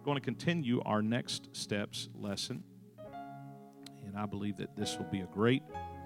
going to continue our Next Steps lesson. And I believe that this will be a great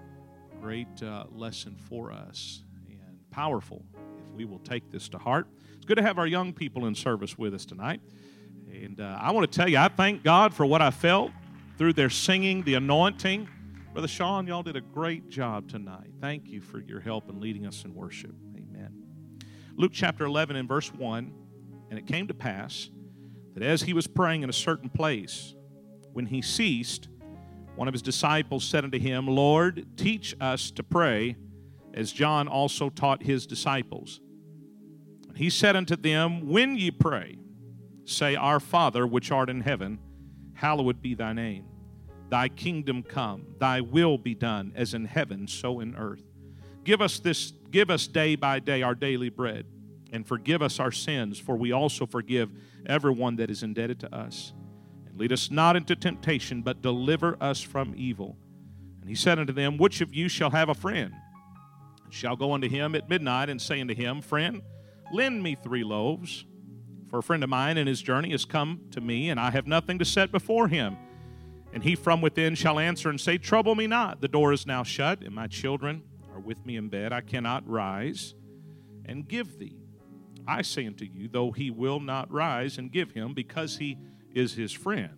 lesson for us and powerful if we will take this to heart. It's good to have our young people in service with us tonight. And I want to tell you, I thank God for what I felt through their singing, the anointing. Brother Sean, y'all did a great job tonight. Thank you for your help in leading us in worship. Amen. Luke chapter 11 and verse 1, and it came to pass that as he was praying in a certain place, when he ceased, one of his disciples said unto him, Lord, teach us to pray, as John also taught his disciples. And he said unto them, when ye pray, say, Our Father, which art in heaven, hallowed be thy name. Thy kingdom come, thy will be done, as in heaven, so in earth. Give us day by day our daily bread, and forgive us our sins, for we also forgive everyone that is indebted to us. And lead us not into temptation, but deliver us from evil. And he said unto them, which of you shall have a friend, and shall go unto him at midnight, and say unto him, Friend, lend me 3 loaves. For a friend of mine in his journey is come to me, and I have nothing to set before him. And he from within shall answer and say, Trouble me not, the door is now shut, and my children are with me in bed. I cannot rise and give thee. I say unto you, though he will not rise and give him, because he is his friend,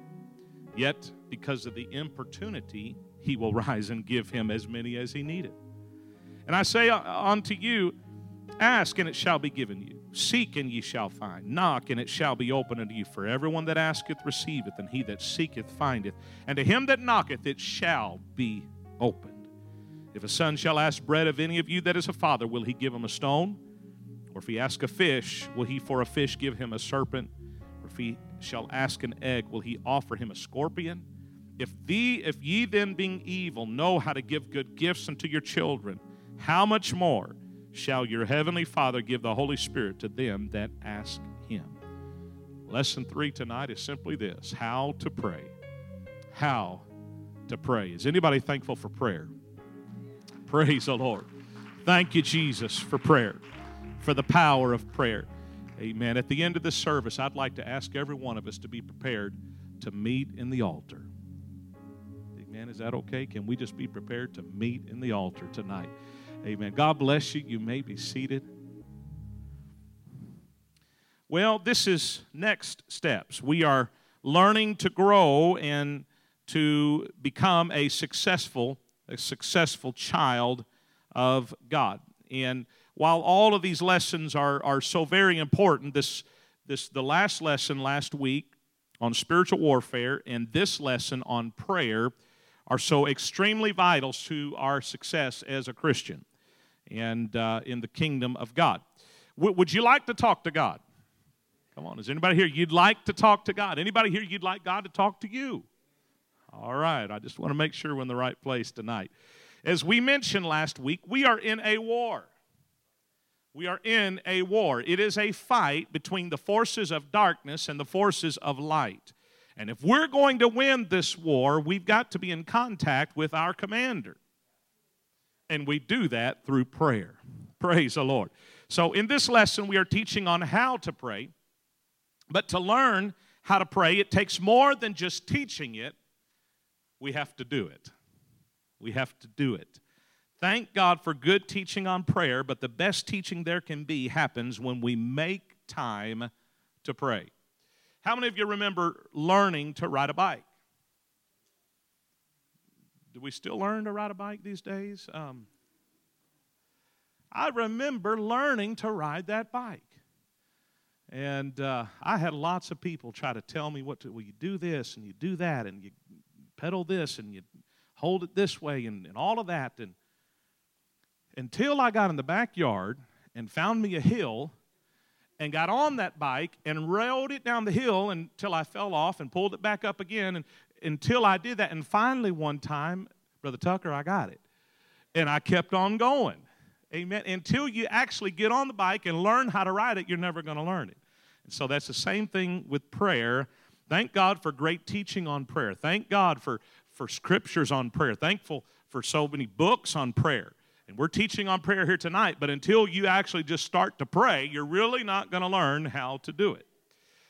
yet because of the importunity, he will rise and give him as many as he needeth. And I say unto you, Ask, and it shall be given you. Seek, and ye shall find. Knock, and it shall be opened unto you. For everyone that asketh receiveth, and he that seeketh findeth. And to him that knocketh it shall be opened. If a son shall ask bread of any of you that is a father, will he give him a stone? Or if he ask a fish, will he for a fish give him a serpent? Or if he shall ask an egg, will he offer him a scorpion? If ye then, being evil, know how to give good gifts unto your children, how much more shall your heavenly Father give the Holy Spirit to them that ask him? Lesson 3 tonight is simply this: how to pray. How to pray. Is anybody thankful for prayer? Praise the Lord. Thank you, Jesus, for prayer, for the power of prayer. Amen. At the end of this service, I'd like to ask every one of us to be prepared to meet in the altar. Amen. Is that okay? Can we just be prepared to meet in the altar tonight? Amen. God bless you. You may be seated. Well, this is Next Steps. We are learning to grow and to become a successful child of God. And while all of these lessons are so very important, the last lesson last week on spiritual warfare and this lesson on prayer are so extremely vital to our success as a Christian and in the kingdom of God. Would you like to talk to God? Come on, is anybody here you'd like to talk to God? Anybody here you'd like God to talk to you? All right, I just want to make sure we're in the right place tonight. As we mentioned last week, we are in a war. We are in a war. It is a fight between the forces of darkness and the forces of light. And if we're going to win this war, we've got to be in contact with our commander. And we do that through prayer. Praise the Lord. So in this lesson, we are teaching on how to pray. But to learn how to pray, it takes more than just teaching it. We have to do it. We have to do it. Thank God for good teaching on prayer, but the best teaching there can be happens when we make time to pray. How many of you remember learning to ride a bike? Do we still learn to ride a bike these days? I remember learning to ride that bike. And I had lots of people try to tell me well, you do this and you do that and you pedal this and you hold it this way and all of that. And until I got in the backyard and found me a hill and got on that bike and rode it down the hill until I fell off and pulled it back up again and until I did that. And finally one time, Brother Tucker, I got it. And I kept on going. Amen. Until you actually get on the bike and learn how to ride it, you're never going to learn it. And so that's the same thing with prayer. Thank God for great teaching on prayer. Thank God for scriptures on prayer. Thankful for so many books on prayer. And we're teaching on prayer here tonight, but until you actually just start to pray, you're really not going to learn how to do it.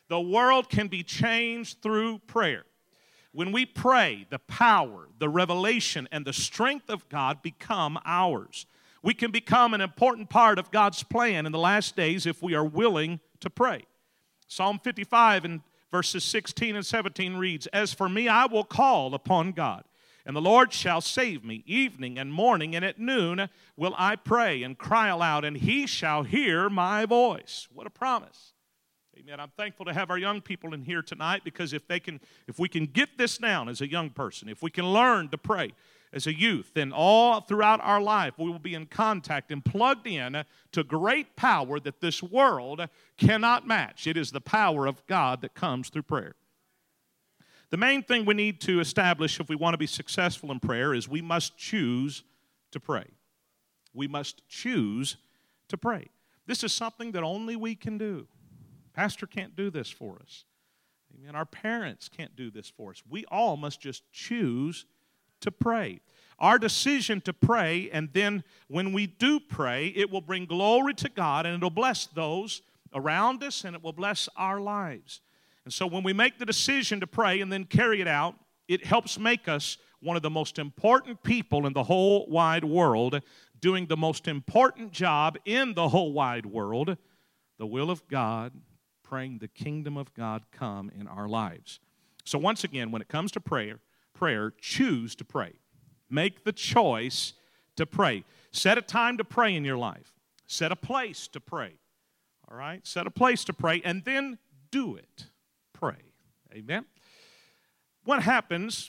The world can be changed through prayer. When we pray, the power, the revelation, and the strength of God become ours. We can become an important part of God's plan in the last days if we are willing to pray. Psalm 55 and verses 16 and 17 reads, "As for me, I will call upon God, and the Lord shall save me. Evening and morning and at noon will I pray and cry aloud, and he shall hear my voice." What a promise. Amen. I'm thankful to have our young people in here tonight, because if we can get this down as a young person, if we can learn to pray as a youth, then all throughout our life we will be in contact and plugged in to great power that this world cannot match. It is the power of God that comes through prayer. The main thing we need to establish if we want to be successful in prayer is we must choose to pray. We must choose to pray. This is something that only we can do. Pastor can't do this for us. Amen. Our parents can't do this for us. We all must just choose to pray. Our decision to pray, and then when we do pray, it will bring glory to God, and it will bless those around us, and it will bless our lives. And so when we make the decision to pray and then carry it out, it helps make us one of the most important people in the whole wide world, doing the most important job in the whole wide world, the will of God, praying the kingdom of God come in our lives. So once again, when it comes to prayer, choose to pray. Make the choice to pray. Set a time to pray in your life. Set a place to pray. All right? Set a place to pray, and then do it. Pray. Amen? What happens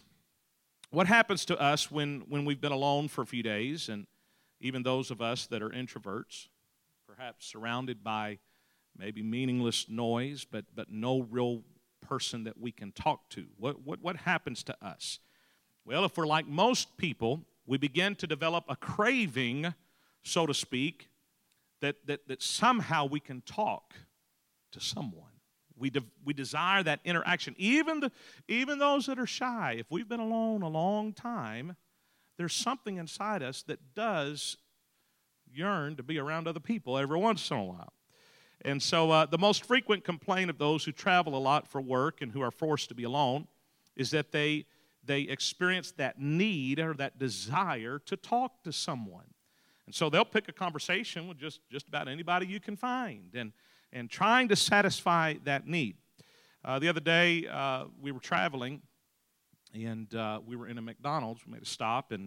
to us when we've been alone for a few days, and even those of us that are introverts, perhaps surrounded by maybe meaningless noise, but no real person that we can talk to? What happens to us? Well, if we're like most people, we begin to develop a craving, so to speak, that somehow we can talk to someone. We desire that interaction. Even those that are shy, if we've been alone a long time, there's something inside us that does yearn to be around other people every once in a while. And so the most frequent complaint of those who travel a lot for work and who are forced to be alone is that they experience that need or that desire to talk to someone. And so they'll pick a conversation with just about anybody you can find and trying to satisfy that need. The other day we were traveling, and we were in a McDonald's. We made a stop, and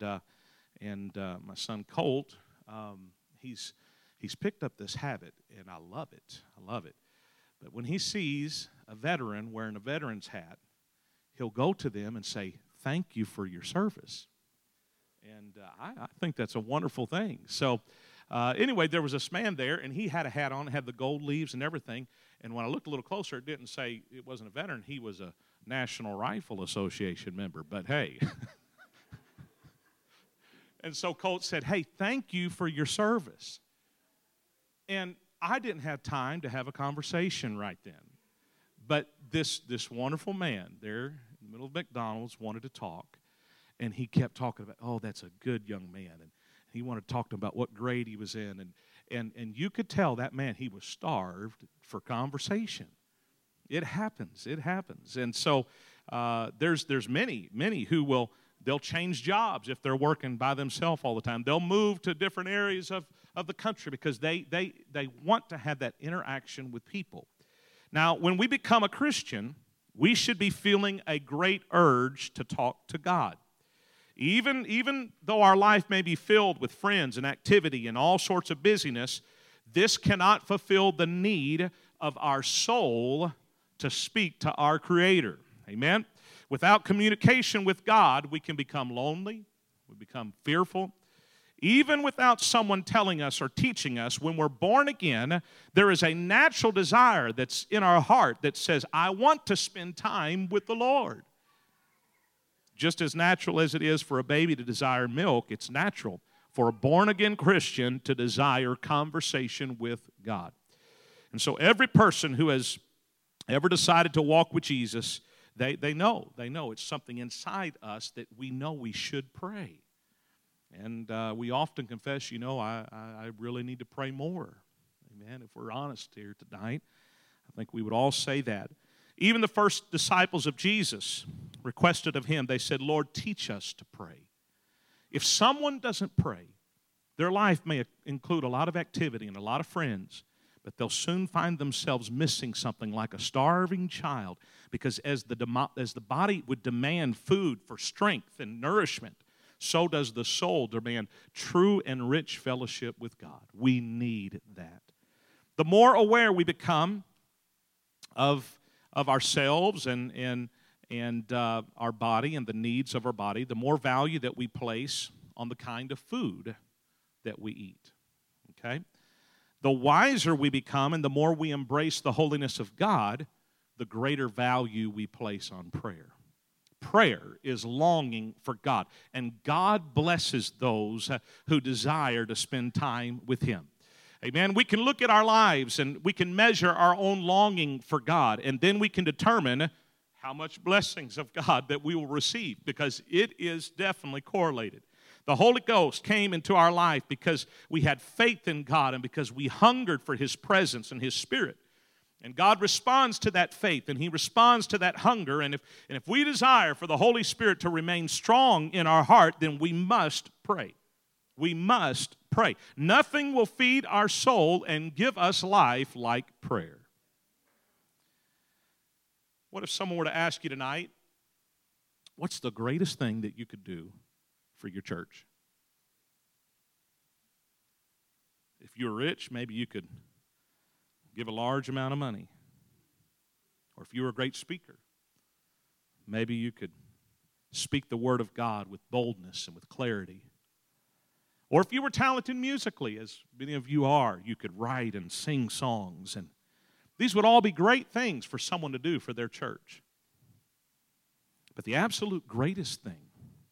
my son Colt, he's picked up this habit, and I love it. But when he sees a veteran wearing a veteran's hat, he'll go to them and say, "Thank you for your service." And I think that's a wonderful thing. So anyway, there was this man there, and he had a hat on, had the gold leaves and everything. And when I looked a little closer, it didn't say it wasn't a veteran. He was a National Rifle Association member. But hey. And so Colt said, "Hey, thank you for your service." And I didn't have time to have a conversation right then. But this wonderful man there in the middle of McDonald's wanted to talk. And he kept talking about, "Oh, that's a good young man." And he wanted to talk to him about what grade he was in. And you could tell that man, he was starved for conversation. It happens. And so there's many who they'll change jobs if they're working by themselves all the time. They'll move to different areas of the country because they want to have that interaction with people. Now, when we become a Christian, we should be feeling a great urge to talk to God. Even though our life may be filled with friends and activity and all sorts of busyness, this cannot fulfill the need of our soul to speak to our Creator. Amen? Without communication with God, we can become lonely, we become fearful. Even without someone telling us or teaching us, when we're born again, there is a natural desire that's in our heart that says, "I want to spend time with the Lord." Just as natural as it is for a baby to desire milk, it's natural for a born-again Christian to desire conversation with God. And so every person who has ever decided to walk with Jesus, they know it's something inside us that we know we should pray. And we often confess, I really need to pray more. Amen. If we're honest here tonight, I think we would all say that. Even the first disciples of Jesus requested of him, they said, Lord, teach us to pray. If someone doesn't pray, their life may include a lot of activity and a lot of friends, but they'll soon find themselves missing something like a starving child, because as the body would demand food for strength and nourishment, so does the soul demand true and rich fellowship with God. We need that. The more aware we become of ourselves and our body and the needs of our body, the more value that we place on the kind of food that we eat. Okay? The wiser we become and the more we embrace the holiness of God, the greater value we place on prayer. Prayer is longing for God, and God blesses those who desire to spend time with Him. Amen. We can look at our lives and we can measure our own longing for God, and then we can determine how much blessings of God that we will receive, because it is definitely correlated. The Holy Ghost came into our life because we had faith in God and because we hungered for His presence and His Spirit. And God responds to that faith, and He responds to that hunger. And if we desire for the Holy Spirit to remain strong in our heart, then we must pray. We must pray. Nothing will feed our soul and give us life like prayer. What if someone were to ask you tonight, what's the greatest thing that you could do for your church? If you're rich, maybe you could give a large amount of money. Or if you were a great speaker, maybe you could speak the word of God with boldness and with clarity. Or if you were talented musically, as many of you are, you could write and sing songs. And these would all be great things for someone to do for their church. But the absolute greatest thing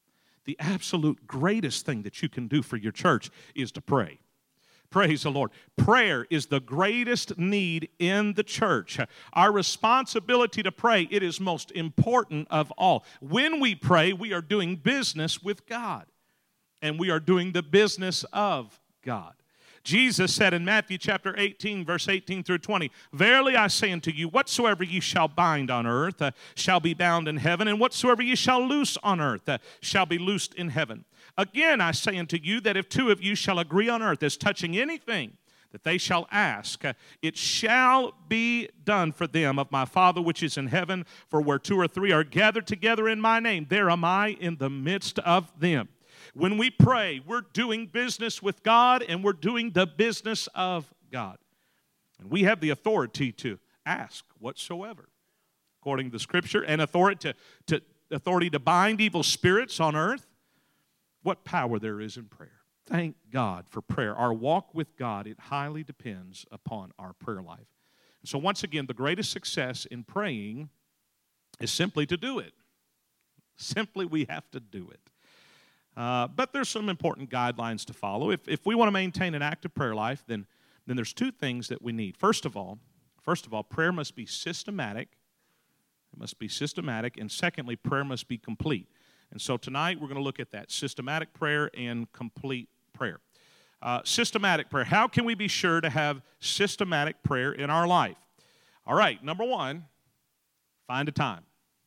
that you can do for your church is to pray. Praise the Lord. Prayer is the greatest need in the church. Our responsibility to pray, it is most important of all. When we pray, we are doing business with God, and we are doing the business of God. Jesus said in Matthew chapter 18, verse 18 through 20, Verily I say unto you, whatsoever ye shall bind on earth shall be bound in heaven, and whatsoever ye shall loose on earth shall be loosed in heaven. Again I say unto you, that if two of you shall agree on earth as touching anything that they shall ask, it shall be done for them of my Father which is in heaven. For where two or three are gathered together in my name, there am I in the midst of them. When we pray, we're doing business with God, and we're doing the business of God. And we have the authority to ask whatsoever, according to the Scripture, and authority to bind evil spirits on earth. What power there is in prayer. Thank God for prayer. Our walk with God, it highly depends upon our prayer life. And so once again, the greatest success in praying is simply to do it. Simply, we have to do it. But there's some important guidelines to follow. If we want to maintain an active prayer life, then there's two things that we need. First of all, prayer must be systematic. It must be systematic. And secondly, prayer must be complete. And so tonight we're going to look at that, systematic prayer and complete prayer. Systematic prayer. How can we be sure to have systematic prayer in our life? All right, number one, find a time.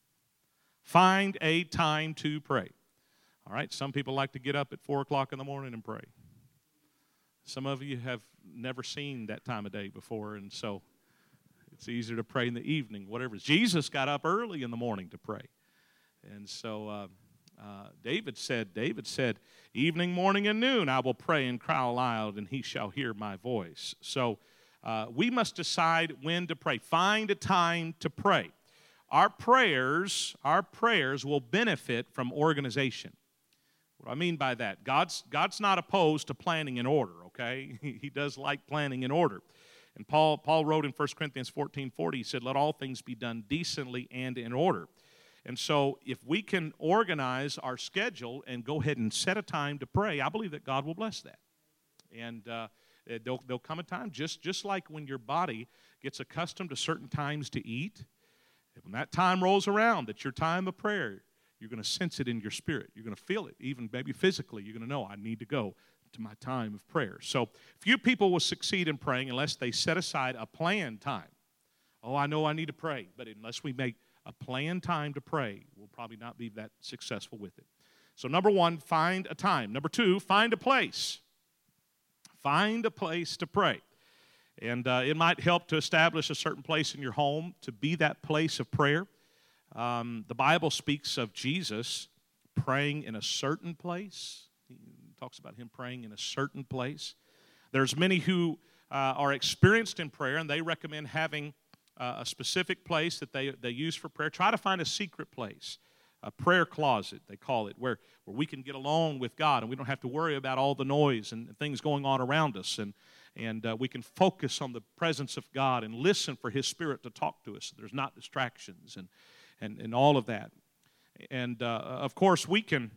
Find a time to pray. All right, some people like to get up at 4 o'clock in the morning and pray. Some of you have never seen that time of day before, and so it's easier to pray in the evening, whatever. Jesus got up early in the morning to pray. And so David said, evening, morning, and noon I will pray and cry aloud, and he shall hear my voice. So we must decide when to pray. Find a time to pray. Our prayers will benefit from organization. What do I mean by that? God's not opposed to planning in order, okay? He does like planning in order. And Paul wrote in 1 Corinthians 14:40, he said, let all things be done decently and in order. And so if we can organize our schedule and go ahead and set a time to pray, I believe that God will bless that. And there'll come a time, just like when your body gets accustomed to certain times to eat, when that time rolls around, that's your time of prayer, you're going to sense it in your spirit. You're going to feel it, even maybe physically. You're going to know, I need to go to my time of prayer. So few people will succeed in praying unless they set aside a planned time. Oh, I know I need to pray. But unless we make a planned time to pray, we'll probably not be that successful with it. So number one, find a time. Number two, find a place. Find a place to pray. And it might help to establish a certain place in your home to be that place of prayer. The Bible speaks of Jesus praying in a certain place. He talks about him praying in a certain place. There's many who are experienced in prayer, and they recommend having a specific place that they use for prayer. Try to find a secret place, a prayer closet, they call it, where we can get alone with God, and we don't have to worry about all the noise and things going on around us, and we can focus on the presence of God and listen for His Spirit to talk to us. So there's not distractions and all of that. And, of course, we can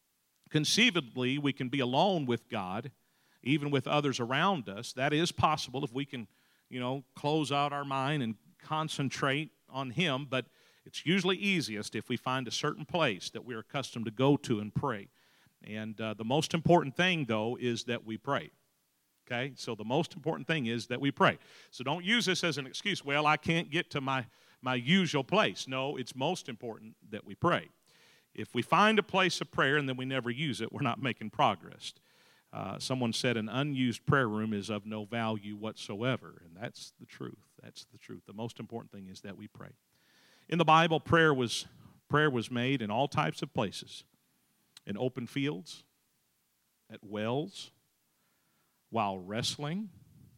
be alone with God, even with others around us. That is possible if we can, close out our mind and concentrate on Him. But it's usually easiest if we find a certain place that we're accustomed to go to and pray. And the most important thing, though, is that we pray. Okay? So the most important thing is that we pray. So don't use this as an excuse. Well, I can't get to my usual place. No, it's most important that we pray. If we find a place of prayer and then we never use it, we're not making progress. Someone said an unused prayer room is of no value whatsoever, and that's the truth. That's the truth. The most important thing is that we pray. In the Bible, prayer was made in all types of places, in open fields, at wells, while wrestling,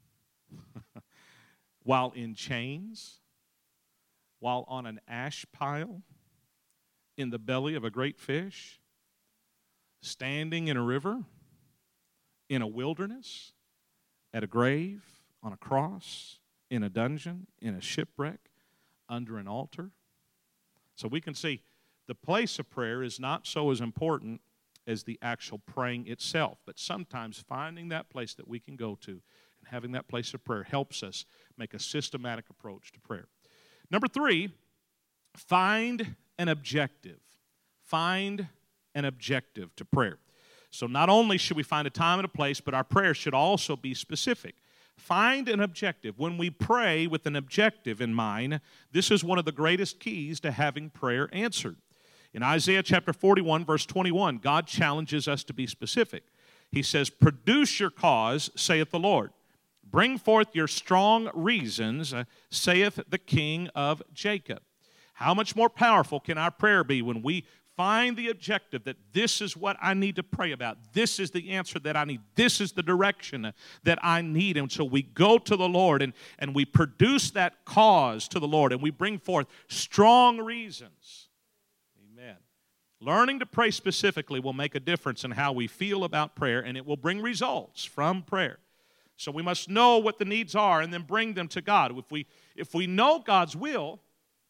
while in chains, while on an ash pile, in the belly of a great fish, standing in a river, in a wilderness, at a grave, on a cross, in a dungeon, in a shipwreck, under an altar. So we can see the place of prayer is not so as important as the actual praying itself. But sometimes finding that place that we can go to and having that place of prayer helps us make a systematic approach to prayer. Number 3, find an objective. Find an objective to prayer. So not only should we find a time and a place, but our prayer should also be specific. Find an objective. When we pray with an objective in mind, this is one of the greatest keys to having prayer answered. In Isaiah chapter 41, verse 21, God challenges us to be specific. He says, "Produce your cause, saith the Lord. Bring forth your strong reasons, saith the King of Jacob." How much more powerful can our prayer be when we find the objective that this is what I need to pray about. This is the answer that I need. This is the direction that I need. And so we go to the Lord and we produce that cause to the Lord and we bring forth strong reasons. Amen. Learning to pray specifically will make a difference in how we feel about prayer, and it will bring results from prayer. So we must know what the needs are and then bring them to God. If we know God's will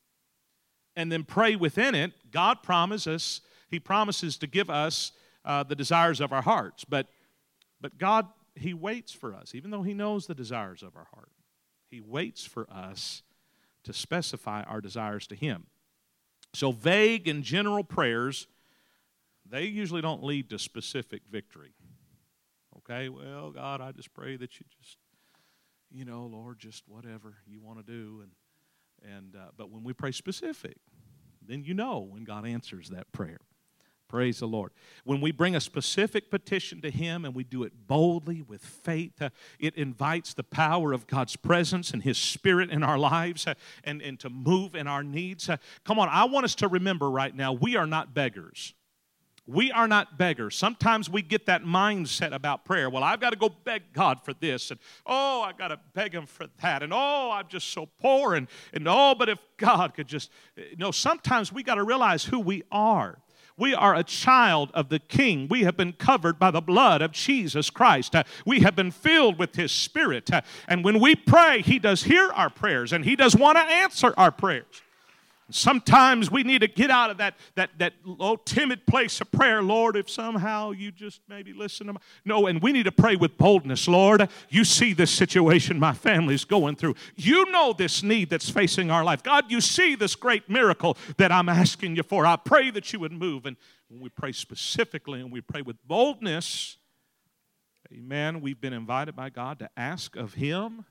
and then pray within it, God promises to give us the desires of our hearts. But God, He waits for us, even though He knows the desires of our heart. He waits for us to specify our desires to Him. So vague and general prayers, they usually don't lead to specific victory. Okay, well, God, I just pray that you just, Lord, just whatever you want to do. But when we pray specific, then when God answers that prayer. Praise the Lord. When we bring a specific petition to Him and we do it boldly with faith, it invites the power of God's presence and His Spirit in our lives and to move in our needs. Come on, I want us to remember right now, we are not beggars. We are not beggars. Sometimes we get that mindset about prayer. Well, I've got to go beg God for this. And, I've got to beg Him for that. And, I'm just so poor. And but if God could just... sometimes we got to realize who we are. We are a child of the King. We have been covered by the blood of Jesus Christ. We have been filled with His Spirit. And when we pray, He does hear our prayers. And He does want to answer our prayers. Sometimes we need to get out of that low, timid place of prayer. Lord, if somehow you just maybe listen to me. No, and we need to pray with boldness. Lord, you see this situation my family's going through. You know this need that's facing our life. God, you see this great miracle that I'm asking you for. I pray that you would move. And when we pray specifically and we pray with boldness, amen, we've been invited by God to ask of Him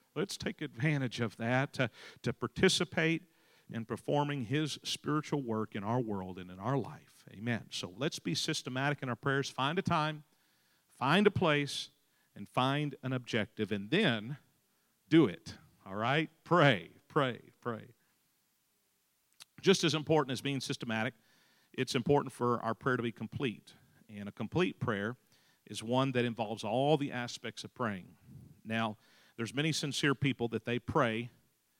Let's take advantage of that to participate in performing His spiritual work in our world and in our life. Amen. So let's be systematic in our prayers. Find a time, find a place, and find an objective, and then do it. All right? Pray, pray, pray. Just as important as being systematic, it's important for our prayer to be complete. And a complete prayer is one that involves all the aspects of praying. Now, there's many sincere people that they pray.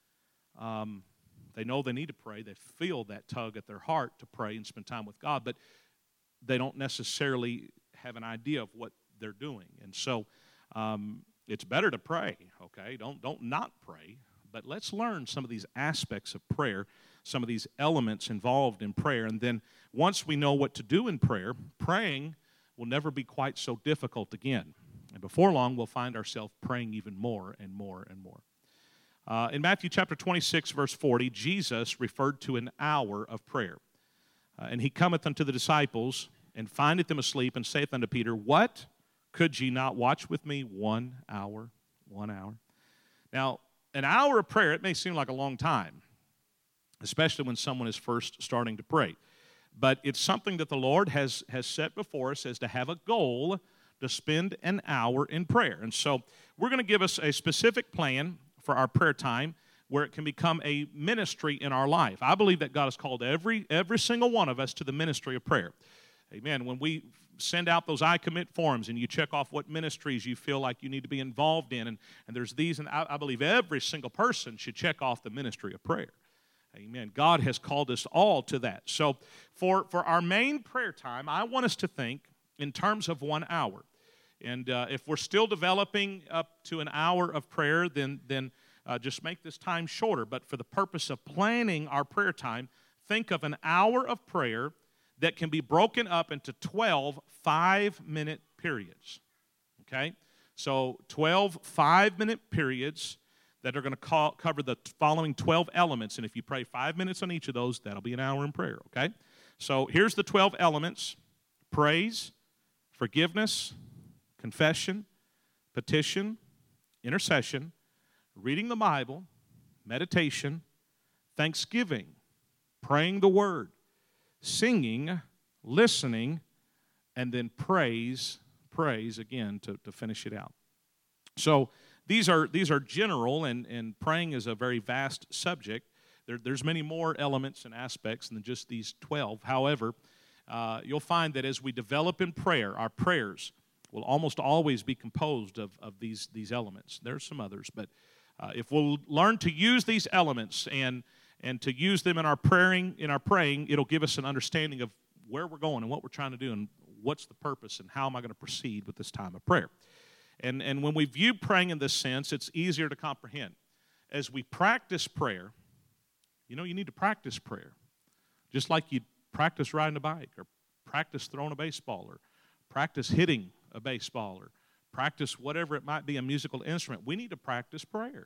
They know they need to pray. They feel that tug at their heart to pray and spend time with God, but they don't necessarily have an idea of what they're doing. And so it's better to pray, okay? Don't not pray, but let's learn some of these aspects of prayer, some of these elements involved in prayer. And then once we know what to do in prayer, praying will never be quite so difficult again. And before long, we'll find ourselves praying even more and more and more. In Matthew chapter 26, verse 40, Jesus referred to an hour of prayer. And He cometh unto the disciples, and findeth them asleep, and saith unto Peter, What? Could ye not watch with me 1 hour? 1 hour. Now, an hour of prayer, it may seem like a long time, especially when someone is first starting to pray. But it's something that the Lord has set before us as to have a goal to spend an hour in prayer. And so we're going to give us a specific plan for our prayer time where it can become a ministry in our life. I believe that God has called every single one of us to the ministry of prayer. Amen. When we send out those I commit forms and you check off what ministries you feel like you need to be involved in, and there's these, and I believe every single person should check off the ministry of prayer. Amen. God has called us all to that. So for our main prayer time, I want us to think in terms of 1 hour. And if we're still developing up to an hour of prayer, then just make this time shorter. But for the purpose of planning our prayer time, think of an hour of prayer that can be broken up into 12 5-minute periods. Okay? So 12 5-minute periods that are going to cover the following 12 elements. And if you pray 5 minutes on each of those, that'll be an hour in prayer. Okay? So here's the 12 elements: praise, forgiveness, confession, petition, intercession, reading the Bible, meditation, thanksgiving, praying the Word, singing, listening, and then praise again to finish it out. So these are general, and praying is a very vast subject. There's many more elements and aspects than just these 12. However, you'll find that as we develop in prayer, our prayers will almost always be composed of these elements. There's some others, but if we'll learn to use these elements and to use them in our praying, it'll give us an understanding of where we're going and what we're trying to do and what's the purpose and how am I going to proceed with this time of prayer. And when we view praying in this sense, it's easier to comprehend. As we practice prayer, you need to practice prayer. Just like you practice riding a bike or practice throwing a baseball or practice hitting a baseball or practice whatever it might be, a musical instrument. We need to practice prayer.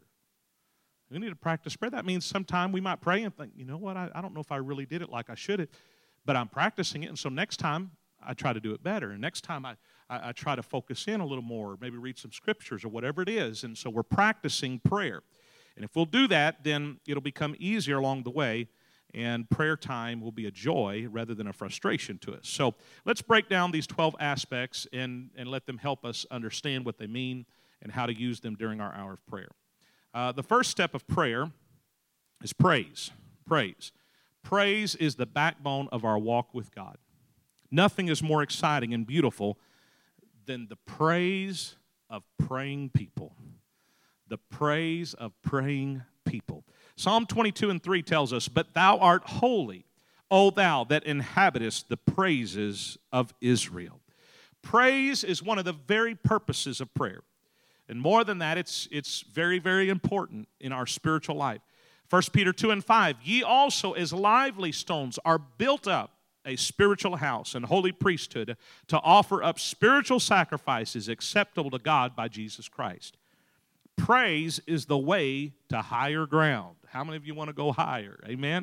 We need to practice prayer. That means sometime we might pray and think, you know what, I don't know if I really did it like I should have, but I'm practicing it, and so next time I try to do it better. And next time I try to focus in a little more, maybe read some scriptures or whatever it is. And so we're practicing prayer. And if we'll do that, then it'll become easier along the way, and prayer time will be a joy rather than a frustration to us. So let's break down these 12 aspects and let them help us understand what they mean and how to use them during our hour of prayer. The first step of prayer is praise. Praise. Praise is the backbone of our walk with God. Nothing is more exciting and beautiful than the praise of praying people. The praise of praying people. Psalm 22:3 tells us, But thou art holy, O thou that inhabitest the praises of Israel. Praise is one of the very purposes of prayer. And more than that, it's very, very important in our spiritual life. 1 Peter 2:5, Ye also as lively stones are built up a spiritual house and holy priesthood to offer up spiritual sacrifices acceptable to God by Jesus Christ. Praise is the way to higher ground. How many of you want to go higher? Amen?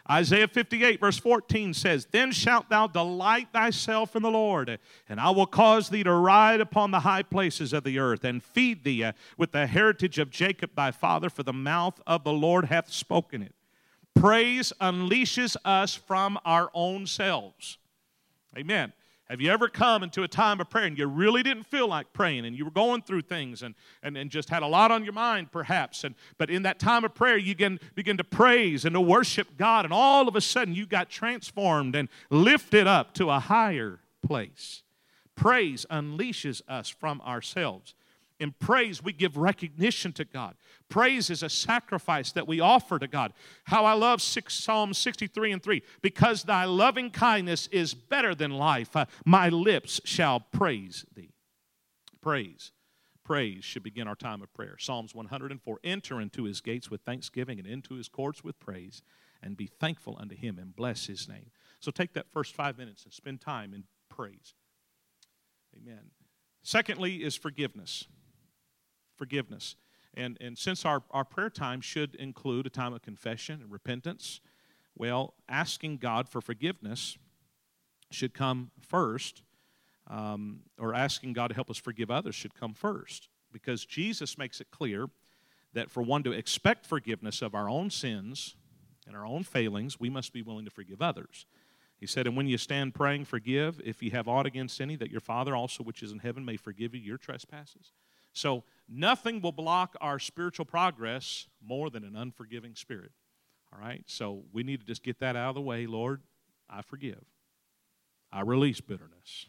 Isaiah 58 verse 14 says, "Then shalt thou delight thyself in the Lord, and I will cause thee to ride upon the high places of the earth, and feed thee with the heritage of Jacob thy father, for the mouth of the Lord hath spoken it." Praise unleashes us from our own selves. Amen. Have you ever come into a time of prayer and you really didn't feel like praying, and you were going through things and just had a lot on your mind perhaps, but in that time of prayer you begin to praise and to worship God, and all of a sudden you got transformed and lifted up to a higher place. Praise unleashes us from ourselves. In praise, we give recognition to God. Praise is a sacrifice that we offer to God. How I love Psalm 63 and 3. "Because thy loving kindness is better than life, my lips shall praise thee." Praise. Praise should begin our time of prayer. Psalms 104. "Enter into his gates with thanksgiving and into his courts with praise, and be thankful unto him and bless his name." So take that first 5 minutes and spend time in praise. Amen. Secondly is forgiveness. Forgiveness. And since our prayer time should include a time of confession and repentance, well, asking God for forgiveness should come first, or asking God to help us forgive others should come first, because Jesus makes it clear that for one to expect forgiveness of our own sins and our own failings, we must be willing to forgive others. He said, "And when you stand praying, forgive, if you have aught against any, that your Father also which is in heaven may forgive you your trespasses." So nothing will block our spiritual progress more than an unforgiving spirit. All right? So we need to just get that out of the way. Lord, I forgive. I release bitterness.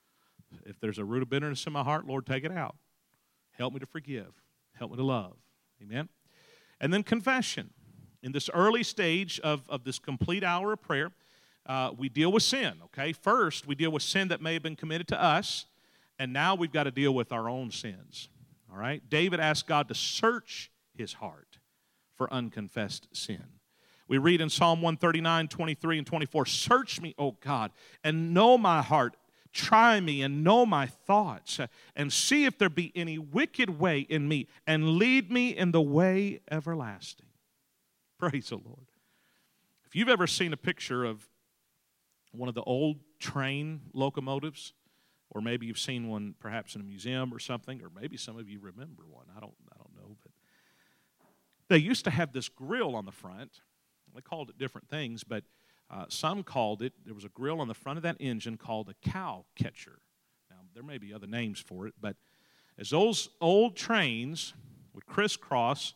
If there's a root of bitterness in my heart, Lord, take it out. Help me to forgive. Help me to love. Amen? And then confession. In this early stage of this complete hour of prayer, we deal with sin, okay? First, we deal with sin that may have been committed to us, and now we've got to deal with our own sins, all right? David asked God to search his heart for unconfessed sin. We read in Psalm 139, 23 and 24, "Search me, O God, and know my heart. Try me and know my thoughts, and see if there be any wicked way in me, and lead me in the way everlasting." Praise the Lord. If you've ever seen a picture of one of the old train locomotives, or maybe you've seen one perhaps in a museum or something, or maybe some of you remember one. I don't know, but they used to have this grill on the front. They called it different things, but some called it, there was a grill on the front of that engine called a cow catcher. Now, there may be other names for it, but as those old trains would crisscross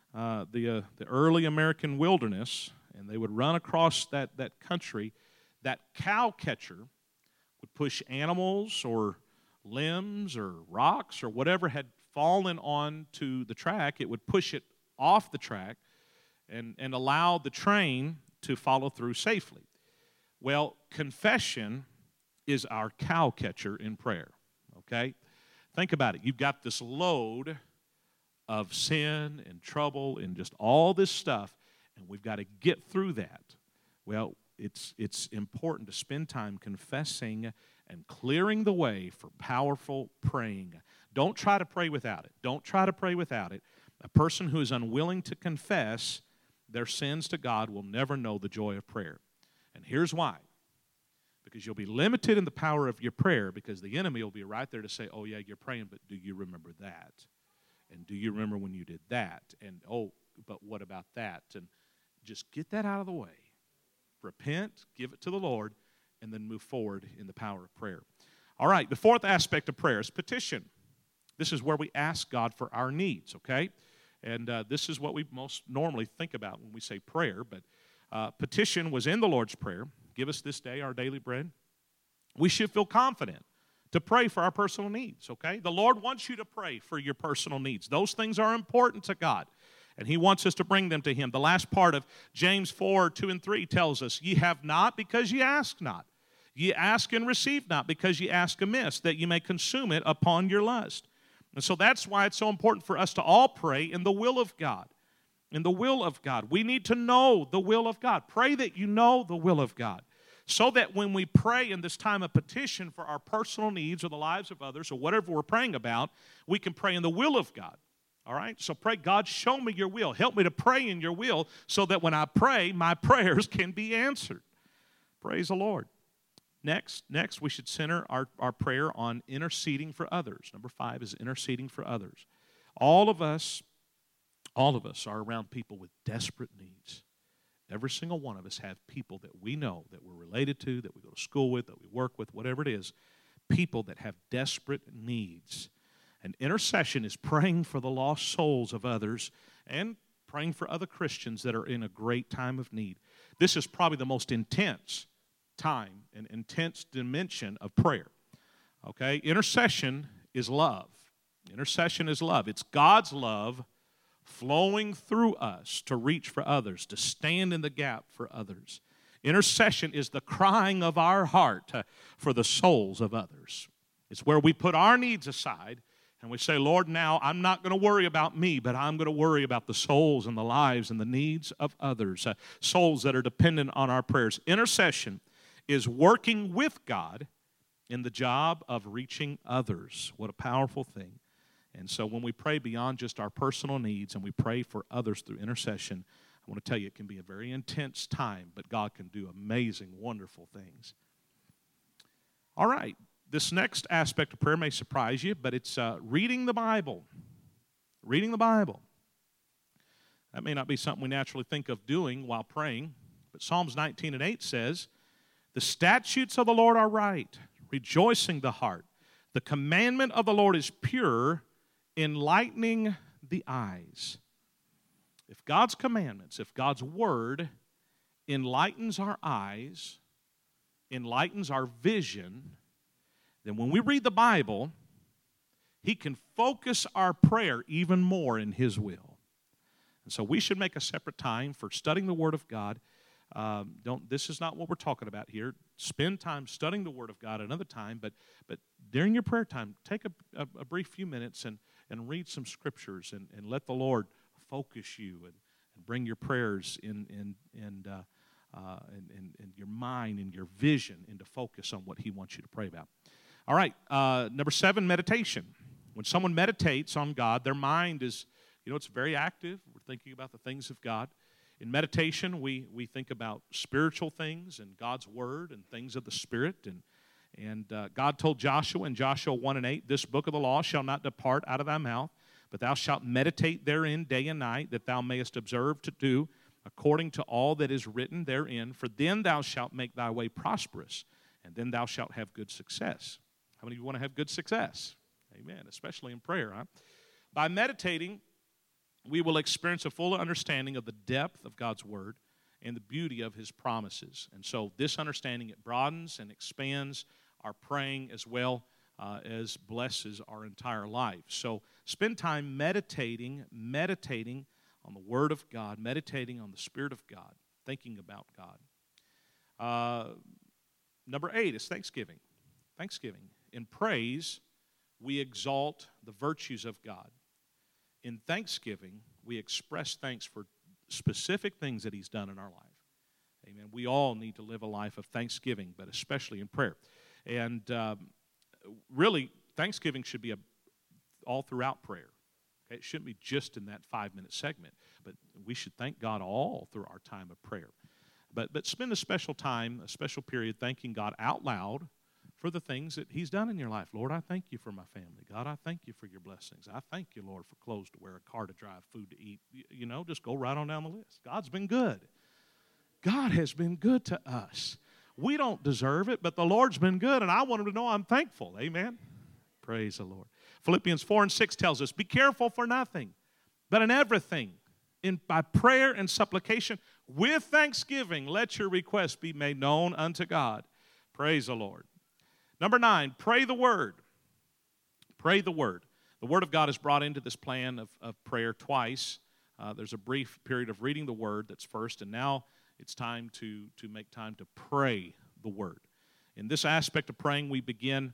the early American wilderness, and they would run across that country, that cow catcher would push animals or limbs or rocks or whatever had fallen onto the track. It would push it off the track and allow the train to follow through safely. Well, confession is our cow catcher in prayer, okay? Think about it. You've got this load of sin and trouble and just all this stuff, and we've got to get through that. Well, it's important to spend time confessing and clearing the way for powerful praying. Don't try to pray without it. Don't try to pray without it. A person who is unwilling to confess their sins to God will never know the joy of prayer. And here's why. Because you'll be limited in the power of your prayer, because the enemy will be right there to say, "Oh yeah, you're praying, but do you remember that? And do you remember when you did that? And oh, but what about that?" And just get that out of the way. Repent, give it to the Lord, and then move forward in the power of prayer. All right, the fourth aspect of prayer is petition. This is where we ask God for our needs, okay? And this is what we most normally think about when we say prayer, but petition was in the Lord's Prayer. Give us this day our daily bread. We should feel confident to pray for our personal needs, okay? The Lord wants you to pray for your personal needs. Those things are important to God, and He wants us to bring them to Him. The last part of James 4, 2 and 3 tells us, "Ye have not because ye ask not. Ye ask and receive not because ye ask amiss, that ye may consume it upon your lust." And so that's why it's so important for us to all pray in the will of God. In the will of God. We need to know the will of God. Pray that you know the will of God, so that when we pray in this time of petition for our personal needs or the lives of others or whatever we're praying about, we can pray in the will of God. All right? So pray, God, show me your will. Help me to pray in your will so that when I pray, my prayers can be answered. Praise the Lord. Next, we should center our prayer on interceding for others. Number 5 is interceding for others. All of us are around people with desperate needs. Every single one of us have people that we know, that we're related to, that we go to school with, that we work with, whatever it is, people that have desperate needs. And intercession is praying for the lost souls of others and praying for other Christians that are in a great time of need. This is probably the most intense time and intense dimension of prayer. Okay? Intercession is love. Intercession is love. It's God's love flowing through us to reach for others, to stand in the gap for others. Intercession is the crying of our heart for the souls of others. It's where we put our needs aside and we say, Lord, now I'm not going to worry about me, but I'm going to worry about the souls and the lives and the needs of others, souls that are dependent on our prayers. Intercession is working with God in the job of reaching others. What a powerful thing. And so when we pray beyond just our personal needs and we pray for others through intercession, I want to tell you it can be a very intense time, but God can do amazing, wonderful things. All right, this next aspect of prayer may surprise you, but it's reading the Bible. Reading the Bible. That may not be something we naturally think of doing while praying, but Psalms 19:8 says, "The statutes of the Lord are right, rejoicing the heart. The commandment of the Lord is pure, enlightening the eyes." If God's commandments, if God's word enlightens our eyes, enlightens our vision, then when we read the Bible, He can focus our prayer even more in His will. And so we should make a separate time for studying the Word of God. This is not what we're talking about here. Spend time studying the Word of God another time, but during your prayer time, take a brief few minutes and read some scriptures and let the Lord focus you and bring your prayers and your mind and your vision into focus on what He wants you to pray about. All right, number 7, meditation. When someone meditates on God, their mind is, it's very active. We're thinking about the things of God. In meditation, we think about spiritual things and God's Word and things of the Spirit. And God told Joshua in Joshua 1:8, "This book of the law shall not depart out of thy mouth, but thou shalt meditate therein day and night, that thou mayest observe to do according to all that is written therein. For then thou shalt make thy way prosperous, and then thou shalt have good success." How many of you want to have good success? Amen, especially in prayer, huh? By meditating, we will experience a fuller understanding of the depth of God's Word and the beauty of His promises. And so this understanding, it broadens and expands our praying as well as blesses our entire life. So spend time meditating on the Word of God, meditating on the Spirit of God, thinking about God. Number 8 is thanksgiving. Thanksgiving. In praise, we exalt the virtues of God. In thanksgiving, we express thanks for specific things that He's done in our life. Amen. We all need to live a life of thanksgiving, but especially in prayer. And really, thanksgiving should be all throughout prayer. Okay? It shouldn't be just in that 5-minute segment, but we should thank God all through our time of prayer. But spend a special time, a special period, thanking God out loud for the things that He's done in your life. Lord, I thank you for my family. God, I thank you for your blessings. I thank you, Lord, for clothes to wear, a car to drive, food to eat. Just go right on down the list. God's been good. God has been good to us. We don't deserve it, but the Lord's been good, and I want Him to know I'm thankful. Amen? Praise the Lord. Philippians 4:6 tells us, "Be careful for nothing, but in everything, by prayer and supplication, with thanksgiving, let your requests be made known unto God." Praise the Lord. Number 9, pray the Word. Pray the Word. The Word of God is brought into this plan of prayer twice. There's a brief period of reading the Word that's first, and now it's time to make time to pray the Word. In this aspect of praying, we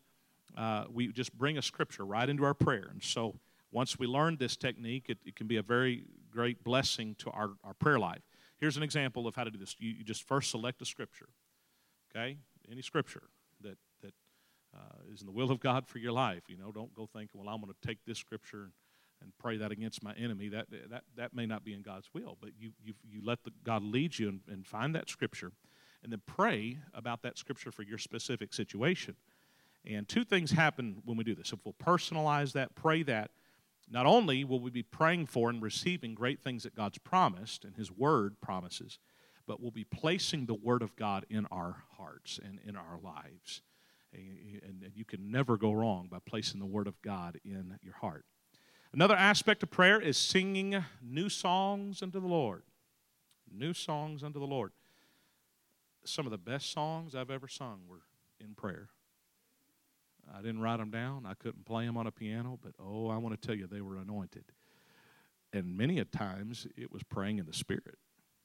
just bring a scripture right into our prayer. And so once we learn this technique, it can be a very great blessing to our prayer life. Here's an example of how to do this. You just first select a scripture, okay? Any scripture that is in the will of God for your life. Don't go thinking, well, I'm going to take this scripture and pray that against my enemy. That may not be in God's will, but you let God lead you and find that scripture, and then pray about that scripture for your specific situation. And two things happen when we do this. If we'll personalize that, pray that, not only will we be praying for and receiving great things that God's promised and His Word promises, but we'll be placing the Word of God in our hearts and in our lives. And you can never go wrong by placing the Word of God in your heart. Another aspect of prayer is singing new songs unto the Lord. New songs unto the Lord. Some of the best songs I've ever sung were in prayer. I didn't write them down. I couldn't play them on a piano, but I want to tell you, they were anointed. And many a times, it was praying in the Spirit.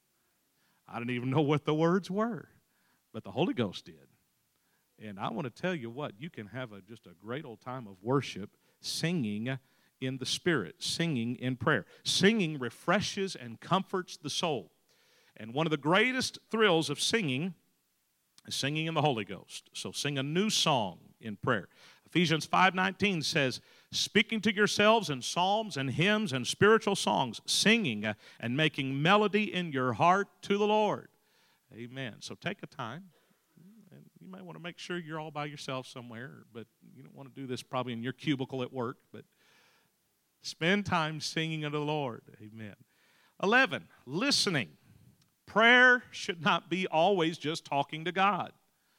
I didn't even know what the words were, but the Holy Ghost did. And I want to tell you what, you can have just a great old time of worship singing in the Spirit, singing in prayer. Singing refreshes and comforts the soul. And one of the greatest thrills of singing is singing in the Holy Ghost. So sing a new song in prayer. Ephesians 5:19 says, speaking to yourselves in psalms and hymns and spiritual songs, singing and making melody in your heart to the Lord. Amen. So take a time. And you might want to make sure you're all by yourself somewhere, but you don't want to do this probably in your cubicle at work, but spend time singing unto the Lord. Amen. 11, listening. Prayer should not be always just talking to God.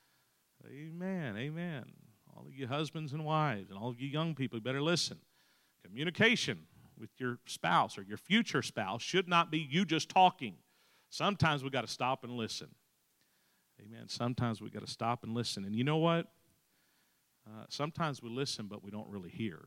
Amen, amen. All of you husbands and wives and all of you young people, you better listen. Communication with your spouse or your future spouse should not be you just talking. Sometimes we've got to stop and listen. Amen. Sometimes we've got to stop and listen. And you know what? Sometimes we listen, but we don't really hear.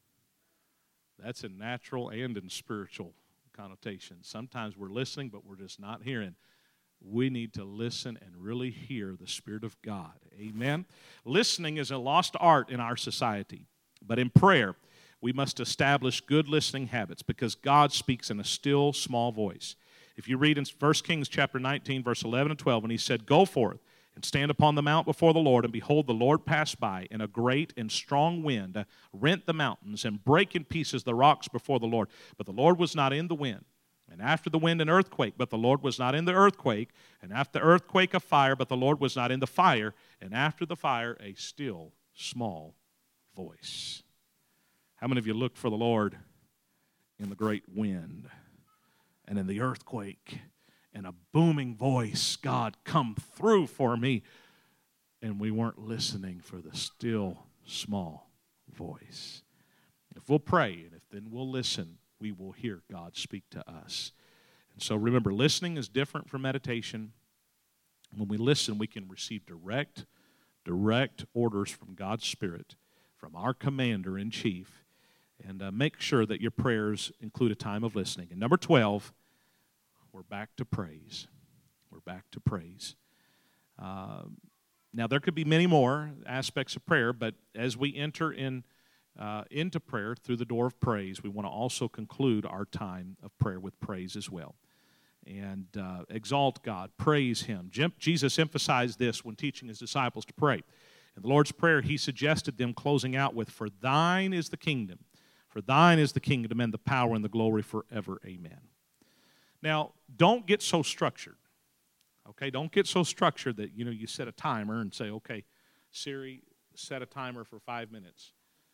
That's in natural and in spiritual connotation. Sometimes we're listening, but we're just not hearing. We need to listen and really hear the Spirit of God. Amen. Listening is a lost art in our society, but in prayer, we must establish good listening habits because God speaks in a still, small voice. If you read in 1 Kings chapter 19, verse 11 and 12, when he said, go forth and stand upon the mount before the Lord, and behold, the Lord passed by, and a great and strong wind rent the mountains and brake in pieces the rocks before the Lord. But the Lord was not in the wind. And after the wind, an earthquake, but the Lord was not in the earthquake. And after the earthquake, a fire, but the Lord was not in the fire. And after the fire, a still, small voice. How many of you looked for the Lord in the great wind and in the earthquake and a booming voice? God, come through for me. And we weren't listening for the still, small voice. If we'll pray and if then we'll listen, we will hear God speak to us. And so remember, listening is different from meditation. When we listen, we can receive direct orders from God's Spirit, from our commander-in-chief, and make sure that your prayers include a time of listening. And number 12, we're back to praise. We're back to praise. Now, there could be many more aspects of prayer, but as we enter into prayer through the door of praise, we want to also conclude our time of prayer with praise as well. And exalt God, praise Him. Jesus emphasized this when teaching His disciples to pray. In the Lord's Prayer, He suggested them closing out with, for thine is the kingdom. For thine is the kingdom and the power and the glory forever. Amen. Now, don't get so structured. Okay, don't get so structured that, you set a timer and say, okay, Siri, set a timer for 5 minutes.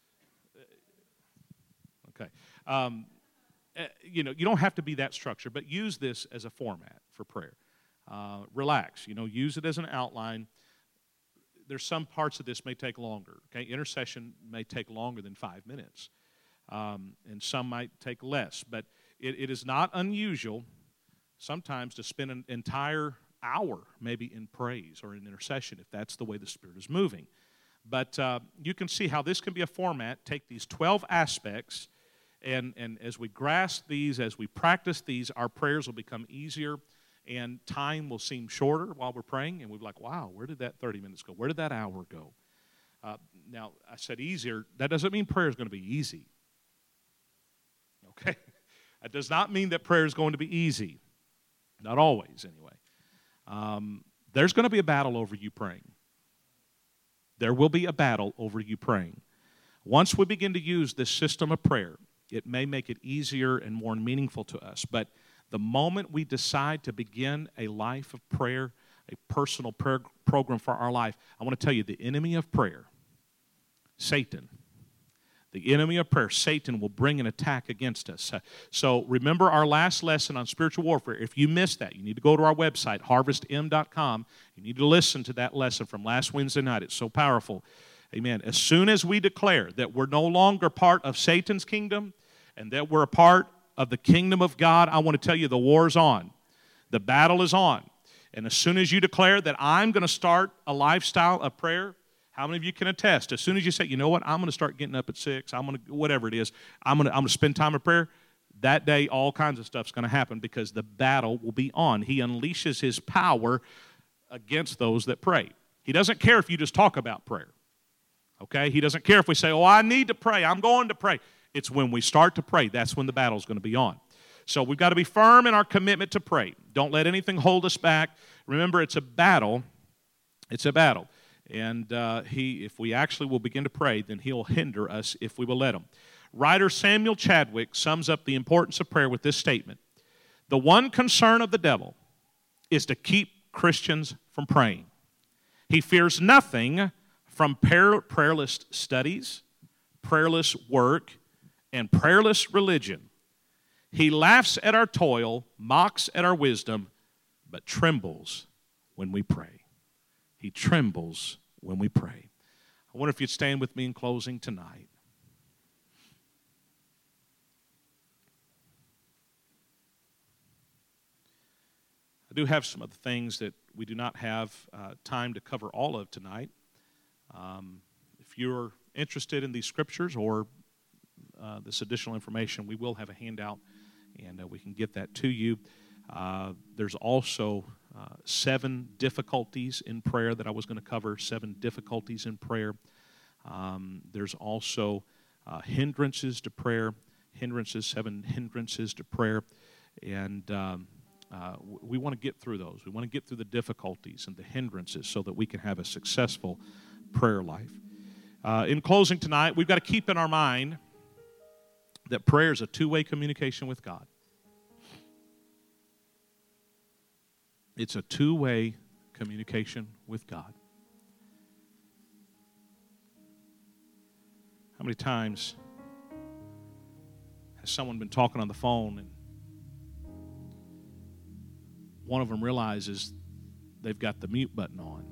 Okay. You don't have to be that structured, but use this as a format for prayer. Relax. Use it as an outline. There's some parts of this may take longer. Okay, intercession may take longer than 5 minutes, and some might take less. But it is not unusual sometimes to spend an entire hour maybe in praise or in intercession if that's the way the Spirit is moving. But you can see how this can be a format. Take these 12 aspects. And as we grasp these, as we practice these, our prayers will become easier and time will seem shorter while we're praying. And we'll be like, wow, where did that 30 minutes go? Where did that hour go? Now, I said easier. That doesn't mean prayer is going to be easy. Okay? That does not mean that prayer is going to be easy. Not always, anyway. There's going to be a battle over you praying. There will be a battle over you praying. Once we begin to use this system of prayer, it may make it easier and more meaningful to us. But the moment we decide to begin a life of prayer, a personal prayer program for our life, I want to tell you, the enemy of prayer, Satan, the enemy of prayer, Satan, will bring an attack against us. So remember our last lesson on spiritual warfare. If you missed that, you need to go to our website, harvestm.com. You need to listen to that lesson from last Wednesday night. It's so powerful. Amen. As soon as we declare that we're no longer part of Satan's kingdom and that we're a part of the kingdom of God, I want to tell you the war's on. The battle is on. And as soon as you declare that I'm going to start a lifestyle of prayer, how many of you can attest? As soon as you say, you know what, I'm going to start getting up at 6, I'm going to, whatever it is, I'm going to spend time in prayer, that day all kinds of stuff's going to happen because the battle will be on. He unleashes his power against those that pray. He doesn't care if you just talk about prayer. Okay? He doesn't care if we say, oh, I need to pray, I'm going to pray. It's when we start to pray, that's when the battle's going to be on. So we've got to be firm in our commitment to pray. Don't let anything hold us back. Remember, it's a battle. It's a battle. And if we actually will begin to pray, then he'll hinder us if we will let him. Writer Samuel Chadwick sums up the importance of prayer with this statement. The one concern of the devil is to keep Christians from praying. He fears nothing from prayerless studies, prayerless work, and prayerless religion. He laughs at our toil, mocks at our wisdom, but trembles when we pray. He trembles when we pray. I wonder if you'd stand with me in closing tonight. I do have some other things that we do not have time to cover all of tonight. If you're interested in these scriptures or this additional information, we will have a handout, and we can get that to you. There's also 7 difficulties in prayer that I was going to cover, 7 difficulties in prayer. There's also hindrances to prayer, 7 hindrances to prayer, and we want to get through those. We want to get through the difficulties and the hindrances so that we can have a successful prayer life. In closing tonight, we've got to keep in our mind that prayer is a two-way communication with God. It's a two-way communication with God. How many times has someone been talking on the phone and one of them realizes they've got the mute button on?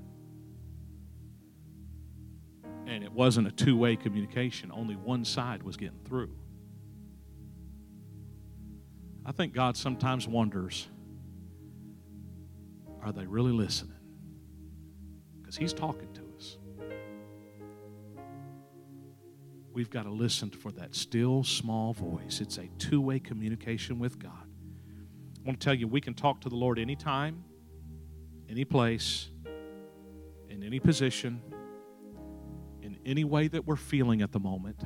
And it wasn't a two-way communication. Only one side was getting through. I think God sometimes wonders, are they really listening? Because he's talking to us. We've got to listen for that still, small voice. It's a two-way communication with God. I want to tell you, we can talk to the Lord anytime, any place, in any position, in any way that we're feeling at the moment.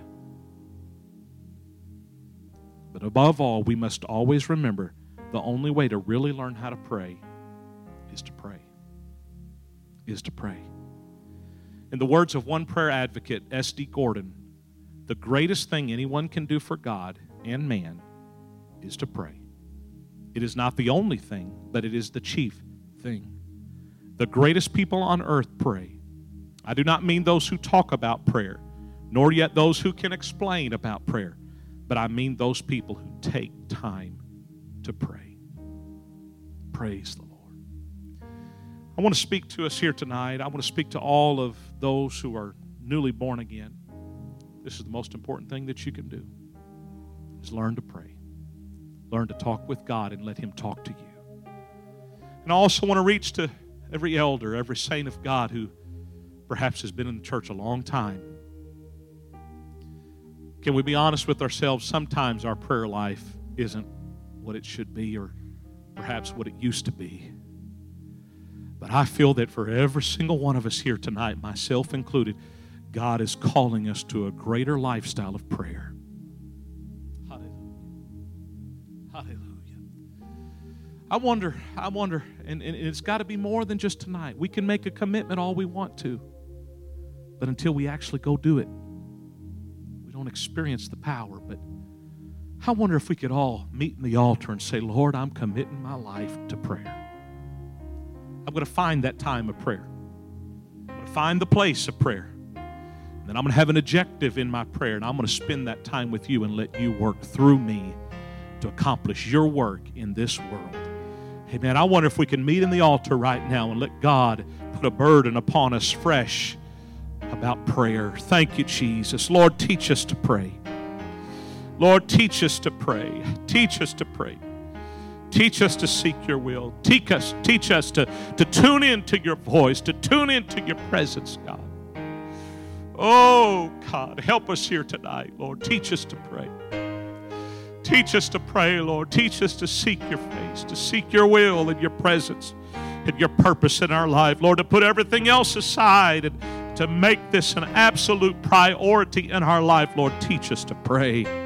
But above all, we must always remember the only way to really learn how to pray is to pray. Is to pray. In the words of one prayer advocate, S.D. Gordon, the greatest thing anyone can do for God and man is to pray. It is not the only thing, but it is the chief thing. The greatest people on earth pray. I do not mean those who talk about prayer, nor yet those who can explain about prayer, but I mean those people who take time to pray. Praise the Lord. I want to speak to us here tonight. I want to speak to all of those who are newly born again. This is the most important thing that you can do, is learn to pray. Learn to talk with God and let him talk to you. And I also want to reach to every elder, every saint of God who perhaps has been in the church a long time. Can we be honest with ourselves? Sometimes our prayer life isn't what it should be or perhaps what it used to be. But I feel that for every single one of us here tonight, myself included, God is calling us to a greater lifestyle of prayer. Hallelujah. Hallelujah. I wonder, and it's got to be more than just tonight. We can make a commitment all we want to, but until we actually go do it, we don't experience the power. But I wonder if we could all meet in the altar and say, Lord, I'm committing my life to prayer. I'm going to find that time of prayer. I'm going to find the place of prayer. And then I'm going to have an objective in my prayer, and I'm going to spend that time with you and let you work through me to accomplish your work in this world. Hey, man, I wonder if we can meet in the altar right now and let God put a burden upon us fresh about prayer. Thank you, Jesus. Lord, teach us to pray. Lord, teach us to pray. Teach us to pray. Teach us to seek your will. Teach us to tune into your voice, to tune into your presence, God. Oh, God, help us here tonight, Lord. Teach us to pray. Teach us to pray, Lord. Teach us to seek your face, to seek your will and your presence and your purpose in our life. Lord, to put everything else aside and to make this an absolute priority in our life. Lord, teach us to pray.